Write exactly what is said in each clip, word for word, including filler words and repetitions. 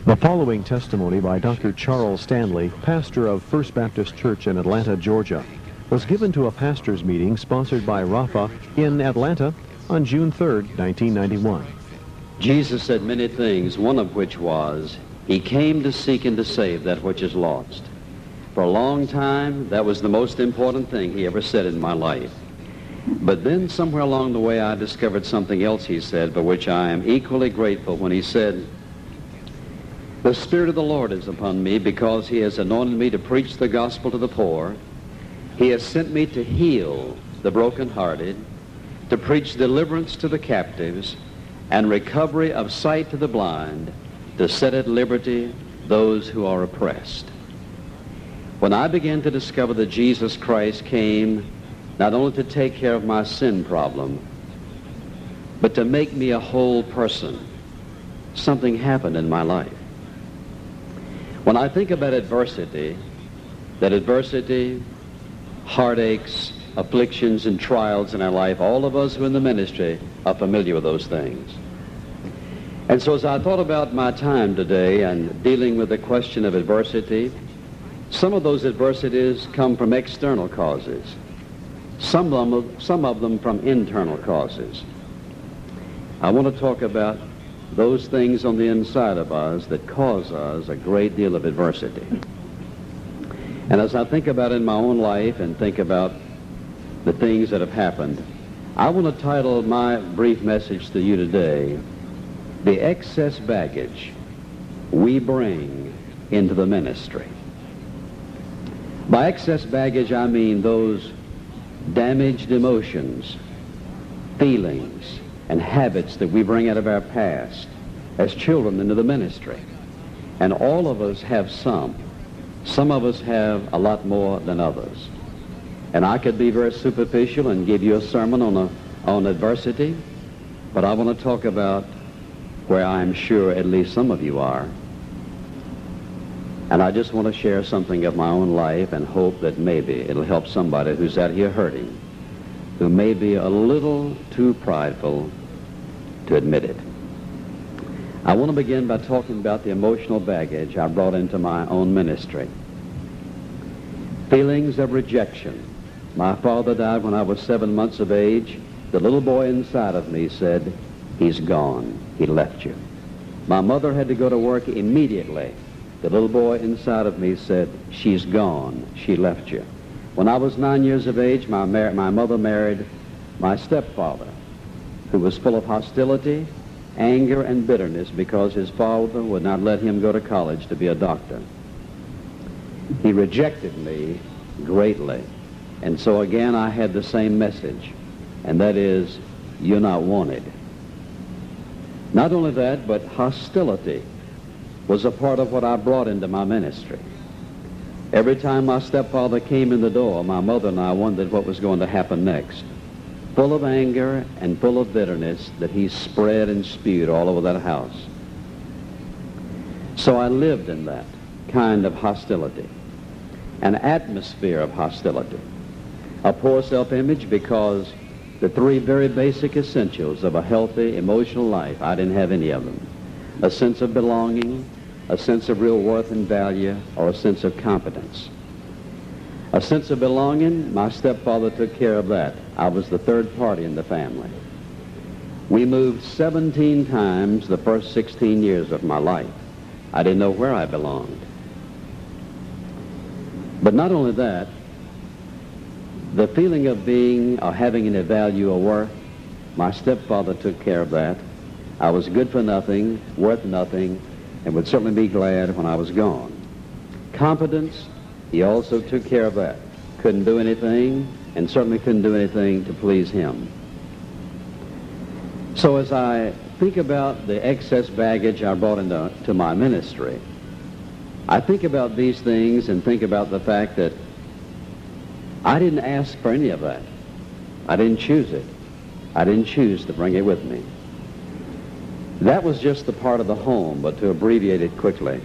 The following testimony by Doctor Charles Stanley, pastor of First Baptist Church in Atlanta, Georgia, was given to a pastors' meeting sponsored by Rafa in Atlanta on June third, nineteen ninety-one. Jesus said many things, one of which was, he came to seek and to save that which is lost. For a long time, that was the most important thing he ever said in my life. But then somewhere along the way, I discovered something else he said, for which I am equally grateful, when he said, "The Spirit of the Lord is upon me, because he has anointed me to preach the gospel to the poor. He has sent me to heal the brokenhearted, to preach deliverance to the captives, and recovery of sight to the blind, to set at liberty those who are oppressed." When I began to discover that Jesus Christ came not only to take care of my sin problem, but to make me a whole person, something happened in my life. When I think about adversity, that adversity, heartaches, afflictions, and trials in our life, all of us who are in the ministry are familiar with those things. And so as I thought about my time today and dealing with the question of adversity, some of those adversities come from external causes. Some of them, some of them from internal causes. I want to talk about those things on the inside of us that cause us a great deal of adversity. And as I think about in my own life and think about the things that have happened, I want to title my brief message to you today, "The Excess Baggage We Bring into the Ministry." By excess baggage, I mean those damaged emotions, feelings, and habits that we bring out of our past as children into the ministry. And all of us have some. Some of us have a lot more than others. And I could be very superficial and give you a sermon on, a, on adversity, but I want to talk about where I'm sure at least some of you are. And I just want to share something of my own life and hope that maybe it'll help somebody who's out here hurting, who may be a little too prideful to admit it. I want to begin by talking about the emotional baggage I brought into my own ministry. Feelings of rejection. My father died when I was seven months of age. The little boy inside of me said, "He's gone. He left you." My mother had to go to work immediately. The little boy inside of me said, "She's gone. She left you." When I was nine years of age, my, mar- my mother married my stepfather, who was full of hostility, anger, and bitterness because his father would not let him go to college to be a doctor. He rejected me greatly. And so again, I had the same message, and that is, you're not wanted. Not only that, but hostility was a part of what I brought into my ministry. Every time my stepfather came in the door, my mother and I wondered what was going to happen next. Full of anger and full of bitterness that he spread and spewed all over that house. So I lived in that kind of hostility, an atmosphere of hostility, a poor self-image, because the three very basic essentials of a healthy emotional life, I didn't have any of them. A sense of belonging, a sense of real worth and value, or a sense of competence. A sense of belonging, my stepfather took care of that. I was the third party in the family. We moved seventeen times the first sixteen years of my life. I didn't know where I belonged. But not only that, the feeling of being or having any value or worth, my stepfather took care of that. I was good for nothing, worth nothing, and would certainly be glad when I was gone. Competence, he also took care of that. Couldn't do anything, and certainly couldn't do anything to please him. So as I think about the excess baggage I brought into to my ministry, I think about these things and think about the fact that I didn't ask for any of that. I didn't choose it. I didn't choose to bring it with me. That was just the part of the home, but to abbreviate it quickly.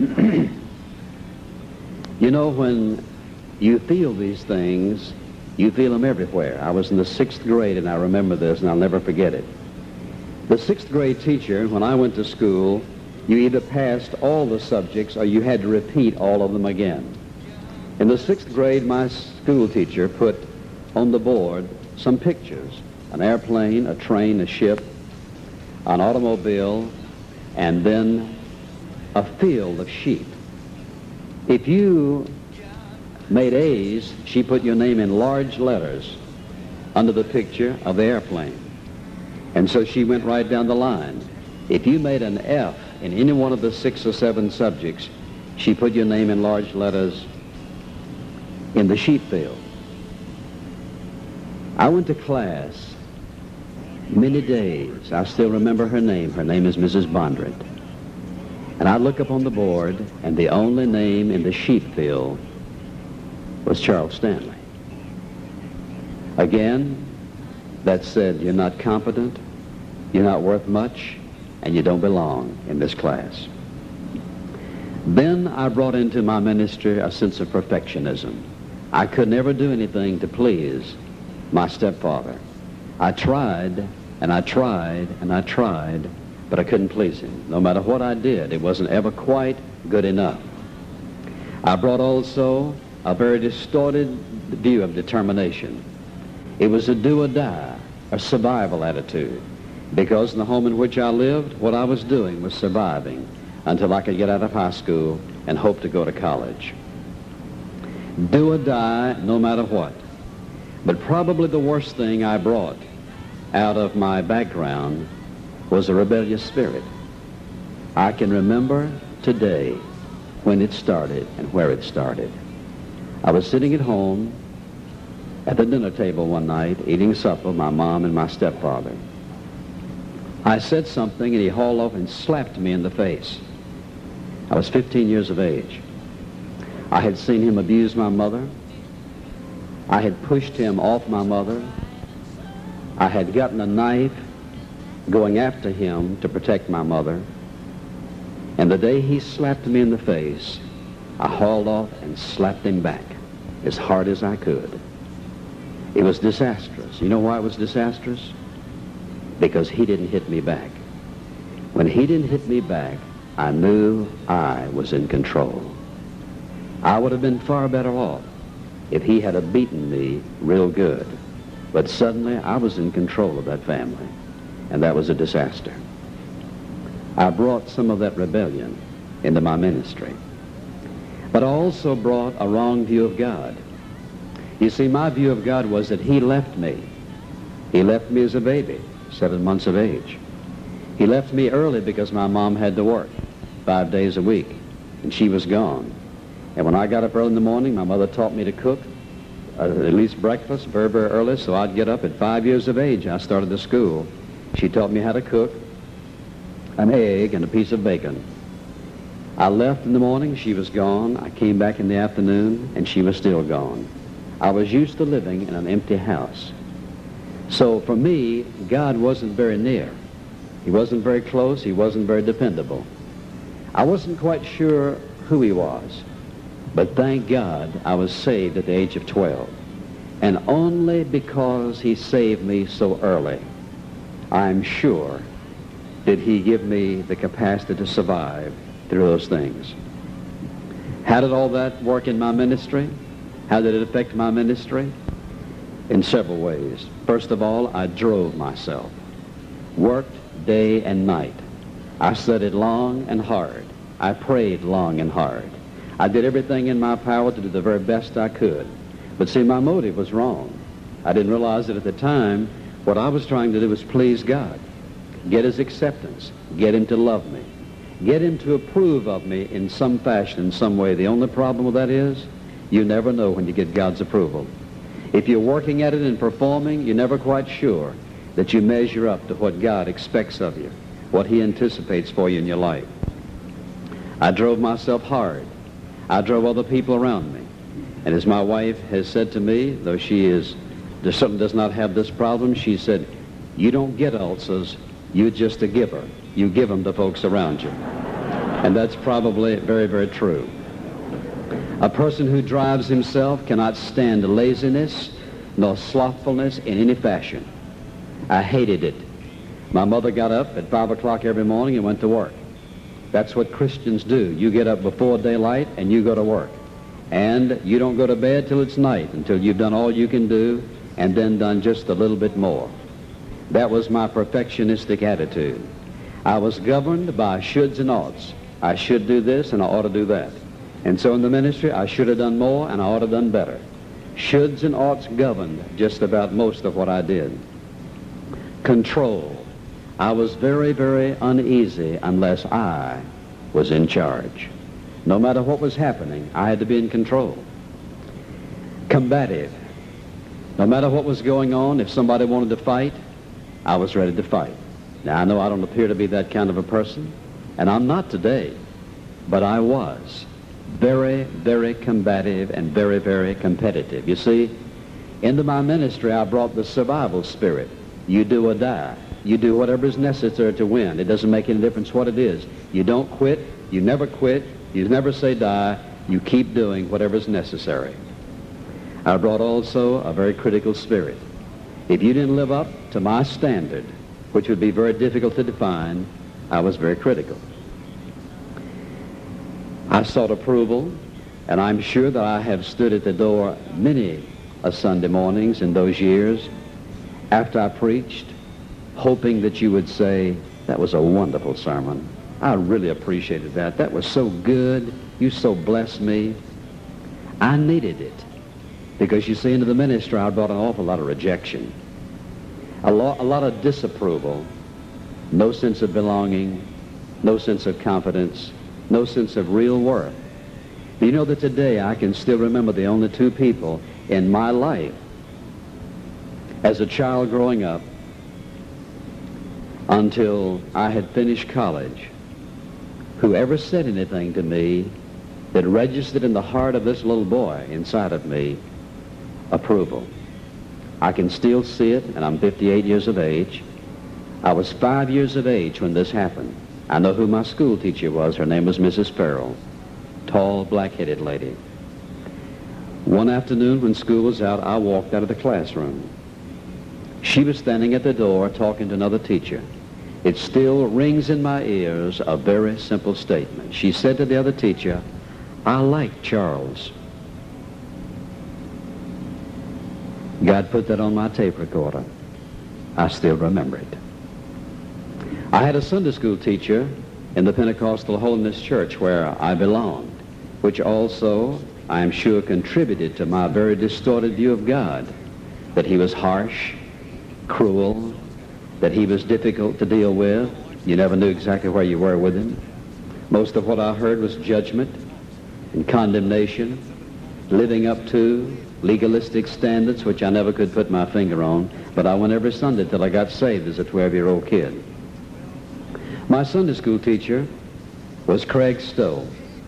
You know, when you feel these things, you feel them everywhere. I was in the sixth grade, and I remember this, and I'll never forget it. The sixth grade teacher, when I went to school, You either passed all the subjects or you had to repeat all of them again. In the sixth grade, my school teacher put on the board some pictures: an airplane, a train, a ship, an automobile, and then a field of sheep. If you made A's, she put your name in large letters under the picture of the airplane. And so she went right down the line. If you made an F in any one of the six or seven subjects, she put your name in large letters in the sheep field. I went to class many days. I still remember her name. Her name is Missus Bondred. And I'd look up on the board, and the only name in the sheep field was Charles Stanley. Again, that said, you're not competent, you're not worth much, and you don't belong in this class. Then I brought into my ministry a sense of perfectionism. I could never do anything to please my stepfather. I tried, and I tried, and I tried, but I couldn't please him. No matter what I did, it wasn't ever quite good enough. I brought also a very distorted view of determination. It was a do or die, a survival attitude, because in the home in which I lived, what I was doing was surviving until I could get out of high school and hope to go to college. Do or die, no matter what. But probably the worst thing I brought out of my background was a rebellious spirit. I can remember today when it started and where it started. I was sitting at home at the dinner table one night, eating supper, my mom and my stepfather. I said something, and he hauled off and slapped me in the face. I was fifteen years of age. I had seen him abuse my mother. I had pushed him off my mother. I had gotten a knife going after him to protect my mother. And the day he slapped me in the face, I hauled off and slapped him back as hard as I could. It was disastrous. You know why it was disastrous? Because he didn't hit me back. When he didn't hit me back, I knew I was in control. I would have been far better off if he had have beaten me real good. But suddenly I was in control of that family, and that was a disaster. I brought some of that rebellion into my ministry. But I also brought a wrong view of God. You see, my view of God was that he left me. He left me as a baby, seven months of age. He left me early because my mom had to work five days a week, and she was gone. And when I got up early in the morning, my mother taught me to cook, uh, at least breakfast, very, very early, so I'd get up at five years of age. I started the school. She taught me how to cook an egg and a piece of bacon. I left in the morning, she was gone. I came back in the afternoon, and she was still gone. I was used to living in an empty house. So for me, God wasn't very near. He wasn't very close. He wasn't very dependable. I wasn't quite sure who he was. But thank God I was saved at the age of twelve. And only because he saved me so early, I'm sure, did he give me the capacity to survive through those things. How did all that work in my ministry? How did it affect my ministry? In several ways. First of all, I drove myself. Worked day and night. I studied long and hard. I prayed long and hard. I did everything in my power to do the very best I could. But see, my motive was wrong. I didn't realize that at the time, what I was trying to do was please God. Get his acceptance. Get him to love me. Get him to approve of me in some fashion, in some way. The only problem with that is, you never know when you get God's approval. If you're working at it and performing, you're never quite sure that you measure up to what God expects of you, what he anticipates for you in your life. I drove myself hard. I drove other people around me. And as my wife has said to me, though she is, certainly does not have this problem, she said, you don't get ulcers, you're just a giver. You give them to folks around you. And that's probably very, very true. A person who drives himself cannot stand laziness nor slothfulness in any fashion. I hated it. My mother got up at five o'clock every morning and went to work. That's what Christians do. You get up before daylight and you go to work. And you don't go to bed till it's night, until you've done all you can do and then done just a little bit more. That was my perfectionistic attitude. I was governed by shoulds and oughts. I should do this and I ought to do that. And so in the ministry, I should have done more and I ought to have done better. Shoulds and oughts governed just about most of what I did. Control. I was very, very uneasy unless I was in charge. No matter what was happening, I had to be in control. Combative. No matter what was going on, if somebody wanted to fight, I was ready to fight. Now, I know I don't appear to be that kind of a person, and I'm not today, but I was very, very combative and very, very competitive. You see, into my ministry, I brought the survival spirit. You do or die. You do whatever is necessary to win. It doesn't make any difference what it is. You don't quit. You never quit. You never say die. You keep doing whatever is necessary. I brought also a very critical spirit. If you didn't live up to my standard, which would be very difficult to define, I was very critical. I sought approval, and I'm sure that I have stood at the door many a Sunday mornings in those years after I preached, hoping that you would say, that was a wonderful sermon. I really appreciated that. That was so good. You so blessed me. I needed it. Because you see, into the ministry, I brought an awful lot of rejection. A lot, a lot of disapproval. No sense of belonging. No sense of confidence. No sense of real worth. Do you know that today I can still remember the only two people in my life as a child growing up until I had finished college who ever said anything to me that registered in the heart of this little boy inside of me approval. I can still see it, and I'm fifty-eight years of age. I was five years of age when this happened. I know who my school teacher was. Her name was Missus Farrell, tall, black-headed lady. One afternoon when school was out, I walked out of the classroom. She was standing at the door talking to another teacher. It still rings in my ears a very simple statement. She said to the other teacher, "I like Charles." God put that on my tape recorder. I still remember it. I had a Sunday school teacher in the Pentecostal Holiness Church where I belonged, which also, I am sure, contributed to my very distorted view of God, that he was harsh, cruel, that he was difficult to deal with. You never knew exactly where you were with him. Most of what I heard was judgment and condemnation, living up to legalistic standards which I never could put my finger on, but I went every Sunday till I got saved as a twelve-year-old kid. My Sunday school teacher was Craig Stowe.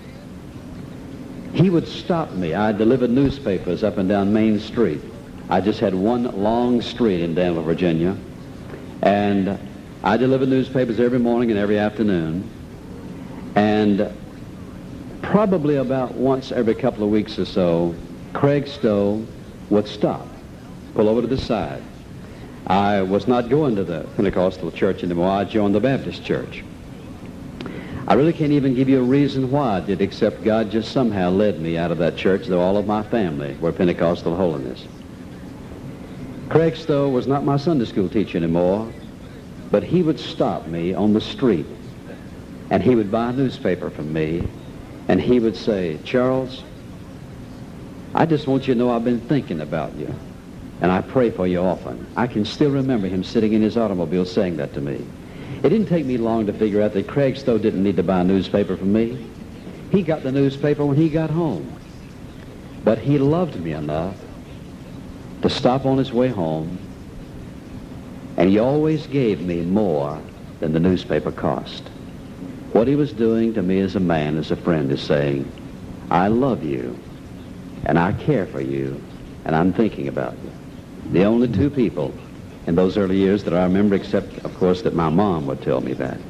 He would stop me. I delivered newspapers up and down Main Street. I just had one long street in Danville, Virginia, and I delivered newspapers every morning and every afternoon, and probably about once every couple of weeks or so, Craig Stowe would stop, pull over to the side. I was not going to the Pentecostal church anymore. I joined the Baptist church. I really can't even give you a reason why I did, except God just somehow led me out of that church, though all of my family were Pentecostal holiness. Craig Stowe was not my Sunday school teacher anymore, but he would stop me on the street, and he would buy a newspaper from me, and he would say, "Charles, I just want you to know I've been thinking about you, and I pray for you often." I can still remember him sitting in his automobile saying that to me. It didn't take me long to figure out that Craig Stowe didn't need to buy a newspaper from me. He got the newspaper when he got home. But he loved me enough to stop on his way home, and he always gave me more than the newspaper cost. What he was doing to me as a man, as a friend, is saying, "I love you, and I care for you, and I'm thinking about you." The only two people in those early years that I remember, except, of course, that my mom would tell me that.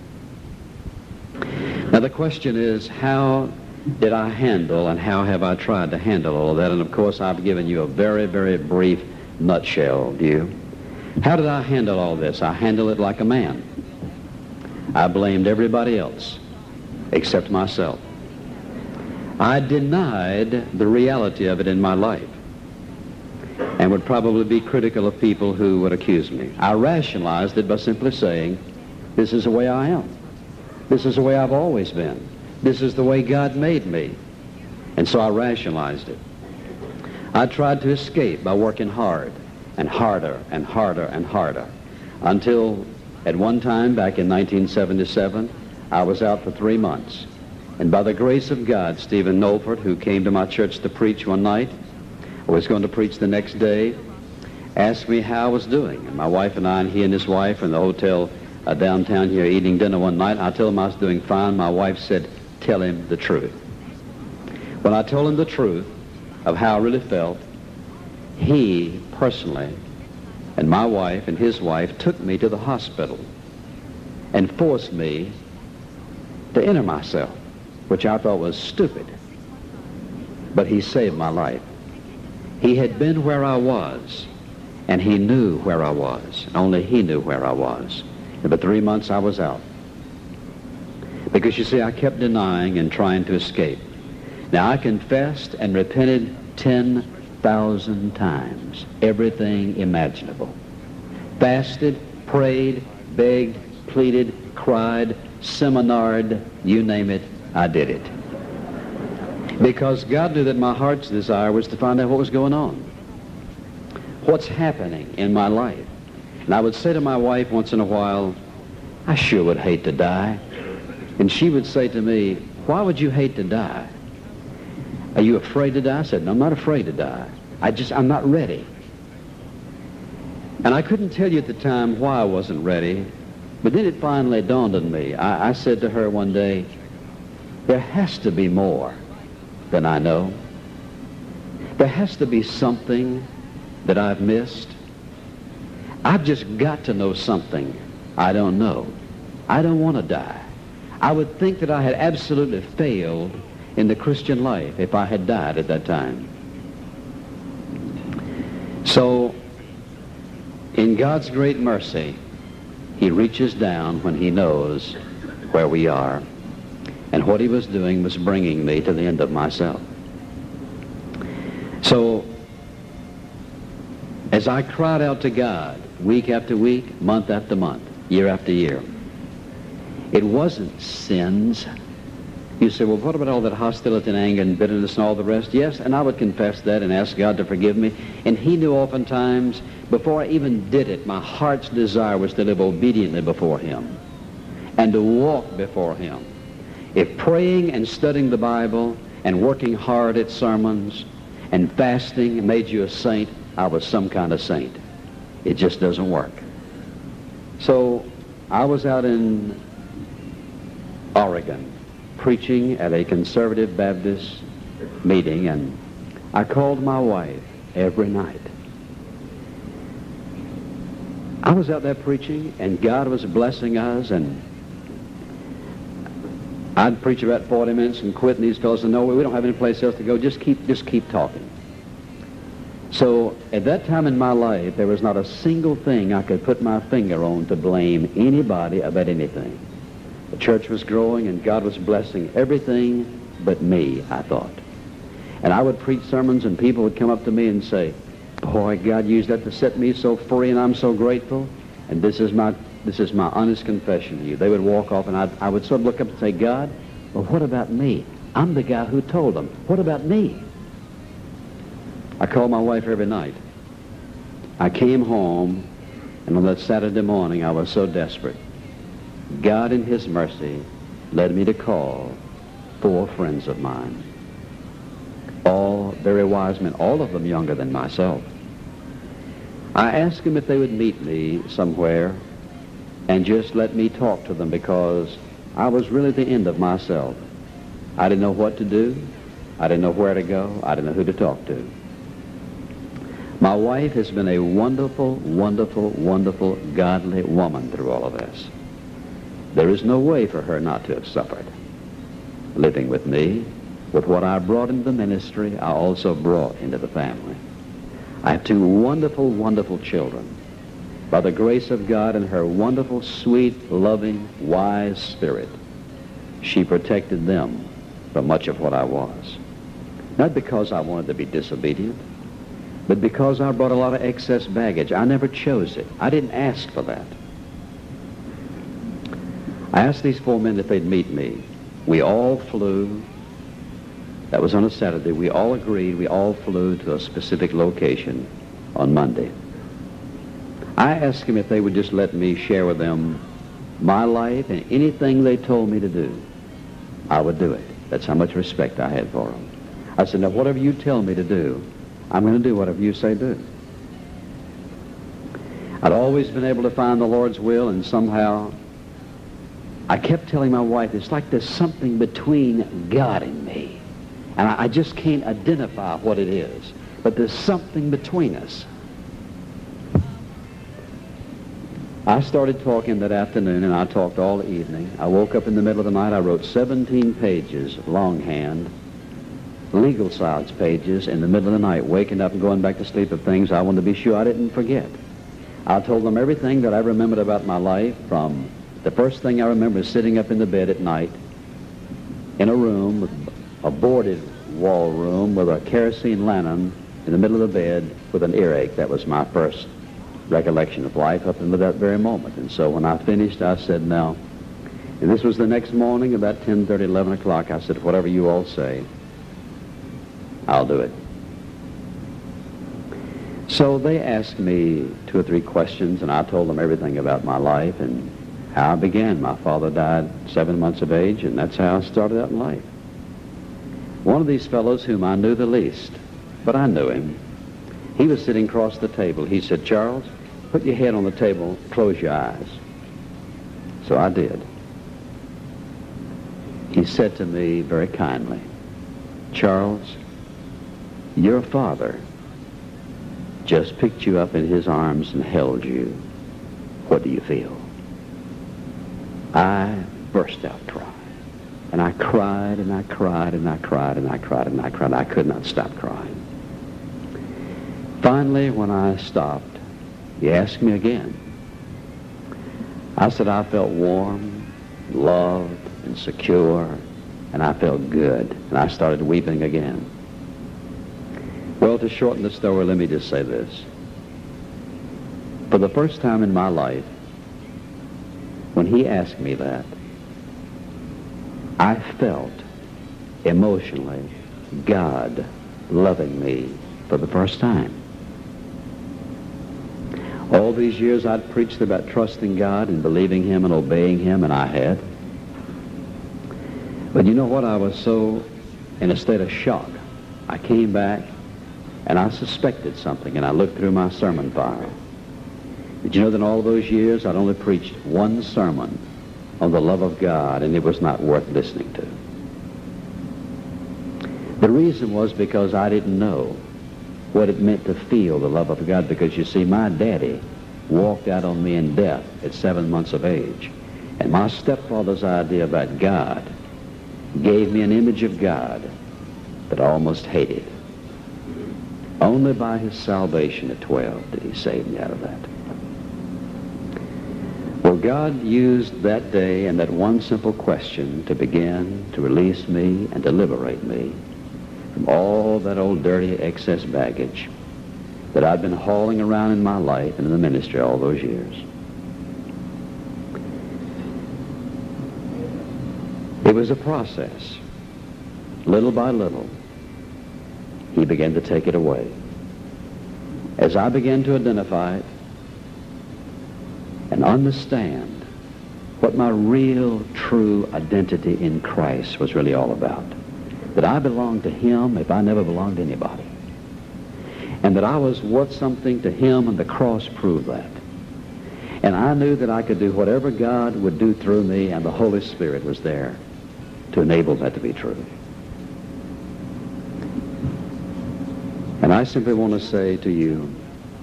Now, the question is, how did I handle and how have I tried to handle all of that? And, of course, I've given you a very, very brief nutshell view. How did I handle all this? I handled it like a man. I blamed everybody else. except myself. I denied the reality of it in my life and would probably be critical of people who would accuse me. I rationalized it by simply saying, this is the way I am. This is the way I've always been. This is the way God made me. And so I rationalized it. I tried to escape by working hard and harder and harder and harder until at one time back in nineteen seventy-seven, I was out for three months. And by the grace of God, Stephen Nolford, who came to my church to preach one night, I was going to preach the next day, asked me how I was doing. And my wife and I, and he and his wife, were in the hotel uh, downtown here eating dinner one night. I told him I was doing fine. My wife said, tell him the truth. When I told him the truth of how I really felt, he personally, and my wife and his wife, took me to the hospital and forced me to enter myself, which I thought was stupid. But he saved my life. He had been where I was, and he knew where I was, and only he knew where I was. And for three months I was out. Because you see, I kept denying and trying to escape. Now, I confessed and repented ten thousand times, everything imaginable. Fasted, prayed, begged, pleaded, cried, seminared, you name it, I did it. Because God knew that my heart's desire was to find out what was going on. What's happening in my life. And I would say to my wife once in a while, I sure would hate to die. And she would say to me, why would you hate to die? Are you afraid to die? I said, no, I'm not afraid to die. I just, I'm not ready. And I couldn't tell you at the time why I wasn't ready, but then it finally dawned on me. I, I said to her one day, there has to be more than I know. There has to be something that I've missed. I've just got to know something I don't know. I don't want to die. I would think that I had absolutely failed in the Christian life if I had died at that time. So, in God's great mercy, he reaches down when he knows where we are. And what he was doing was bringing me to the end of myself. So, as I cried out to God, week after week, month after month, year after year, it wasn't sins. You say, well, what about all that hostility and anger and bitterness and all the rest? Yes, and I would confess that and ask God to forgive me. And he knew oftentimes, before I even did it, my heart's desire was to live obediently before him and to walk before him. If praying and studying the Bible and working hard at sermons and fasting made you a saint, I was some kind of saint. It just doesn't work. So I was out in Oregon preaching at a conservative Baptist meeting, and I called my wife every night. I was out there preaching, and God was blessing us, and I'd preach about forty minutes and quit, and these fellows said, no, we don't have any place else to go. Just keep, just keep talking. So at that time in my life, there was not a single thing I could put my finger on to blame anybody about anything. The church was growing, and God was blessing everything but me, I thought. And I would preach sermons, and people would come up to me and say, boy, God used that to set me so free, and I'm so grateful. And this is my this is my honest confession to you. They would walk off, and I'd, I would sort of look up and say, God, well, what about me? I'm the guy who told them. What about me? I called my wife every night. I came home, and on that Saturday morning, I was so desperate. God, in his mercy, led me to call four friends of mine. All very wise men, all of them younger than myself. I asked them if they would meet me somewhere and just let me talk to them, because I was really at the end of myself. I didn't know what to do. I didn't know where to go. I didn't know who to talk to. My wife has been a wonderful, wonderful, wonderful, godly woman through all of this. There is no way for her not to have suffered. Living with me, with what I brought into the ministry, I also brought into the family. I have two wonderful, wonderful children. By the grace of God and her wonderful, sweet, loving, wise spirit, she protected them from much of what I was. Not because I wanted to be disobedient, but because I brought a lot of excess baggage. I never chose it. I didn't ask for that. I asked these four men if they'd meet me. We all flew. That was on a Saturday. We all agreed. We all flew to a specific location on Monday. I asked them if they would just let me share with them my life, and anything they told me to do, I would do it. That's how much respect I had for them. I said, now, whatever you tell me to do, I'm going to do whatever you say do. I'd always been able to find the Lord's will, and somehow I kept telling my wife, it's like there's something between God and me. And I, I just can't identify what it is. But there's something between us. I started talking that afternoon, and I talked all the evening. I woke up in the middle of the night. I wrote seventeen pages of longhand, legal sides pages in the middle of the night, waking up and going back to sleep of things I wanted to be sure I didn't forget. I told them everything that I remembered about my life. From the first thing I remember is sitting up in the bed at night in a room, a boarded wall room with a kerosene lantern in the middle of the bed with an earache. That was my first recollection of life up until that very moment. And so when I finished, I said, now, and this was the next morning, about ten thirty, eleven o'clock, I said, whatever you all say, I'll do it. So they asked me two or three questions, and I told them everything about my life and how I began. My father died seven months of age, and that's how I started out in life. One of these fellows whom I knew the least, but I knew him, he was sitting across the table. He said, Charles, put your head on the table, close your eyes. So I did. He said to me very kindly, Charles, your father just picked you up in his arms and held you. What do you feel? I burst out crying. And I cried and I cried and I cried and I cried and I cried. I could not stop crying. Finally, when I stopped, he asked me again. I said I felt warm, loved, and secure, and I felt good. And I started weeping again. Well, to shorten the story, let me just say this. For the first time in my life, when he asked me that, I felt emotionally God loving me for the first time. All these years I'd preached about trusting God and believing him and obeying him, and I had. But you know what? I was so in a state of shock. I came back and I suspected something, and I looked through my sermon file. Did you know that in all those years I'd only preached one sermon on the love of God, and it was not worth listening to? The reason was because I didn't know what it meant to feel the love of God, because you see, my daddy walked out on me in death at seven months of age, and my stepfather's idea about God gave me an image of God that I almost hated. Only by his salvation at twelve did he save me out of that. Well, God used that day and that one simple question to begin to release me and to liberate me from all that old dirty excess baggage that I'd been hauling around in my life and in the ministry all those years. It was a process. Little by little, he began to take it away. As I began to identify it and understand what my real, true identity in Christ was really all about, that I belonged to him if I never belonged to anybody, and that I was worth something to him, and the cross proved that. And I knew that I could do whatever God would do through me, and the Holy Spirit was there to enable that to be true. And I simply want to say to you,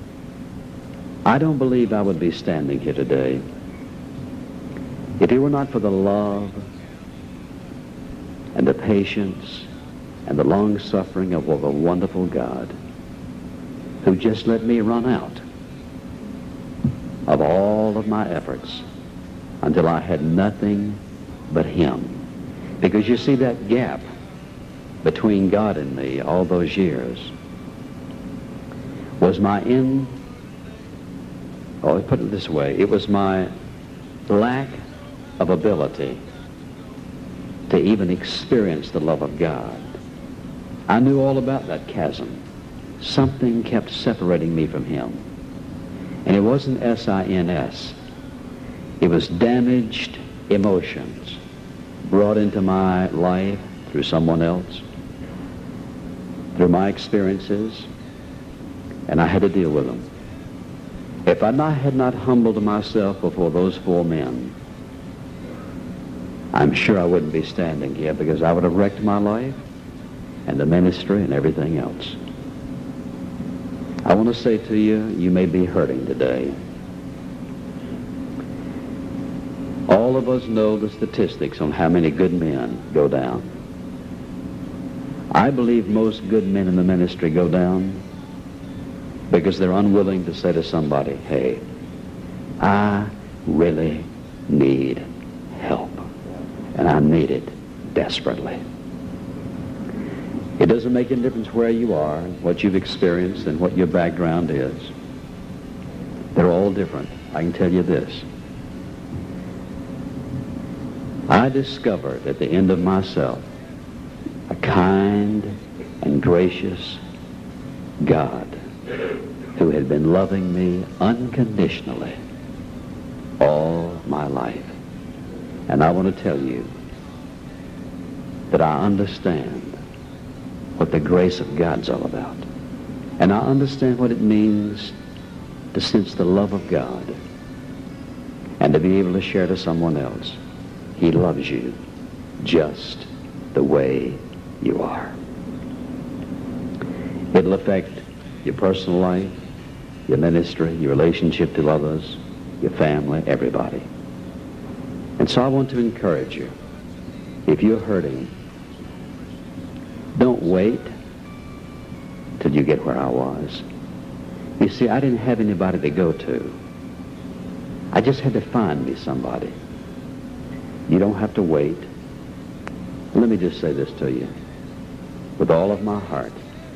I don't believe I would be standing here today if it were not for the love and the patience and the long-suffering of a wonderful God who just let me run out of all of my efforts until I had nothing but him. Because you see, that gap between God and me all those years was my in, oh, let me put it this way, it was my lack of ability to even experience the love of God. I knew all about that chasm. Something kept separating me from him. And it wasn't S I N S. It was damaged emotions brought into my life through someone else, through my experiences, and I had to deal with them. If I not, had not humbled myself before those four men, I'm sure I wouldn't be standing here, because I would have wrecked my life and the ministry and everything else. I want to say to you, you may be hurting today. All of us know the statistics on how many good men go down. I believe most good men in the ministry go down because they're unwilling to say to somebody, hey, I really need help, and I need it desperately. It doesn't make any difference where you are, what you've experienced, and what your background is. They're all different. I can tell you this. I discovered at the end of myself a kind and gracious God who had been loving me unconditionally all my life. And I want to tell you that I understand what the grace of God's all about. And I understand what it means to sense the love of God and to be able to share to someone else. He loves you just the way you are. It'll affect your personal life, your ministry, your relationship to others, your family, everybody. And so I want to encourage you, if you're hurting, don't wait till you get where I was. You see, I didn't have anybody to go to. I just had to find me somebody. You don't have to wait. Let me just say this to you. With all of my heart,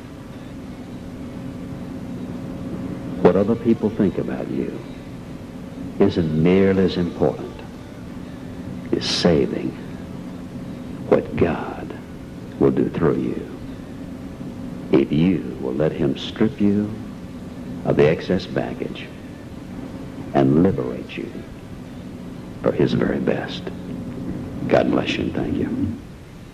what other people think about you isn't nearly as important as saving what God will do through you if you will let him strip you of the excess baggage and liberate you for his very best. God bless you and thank you.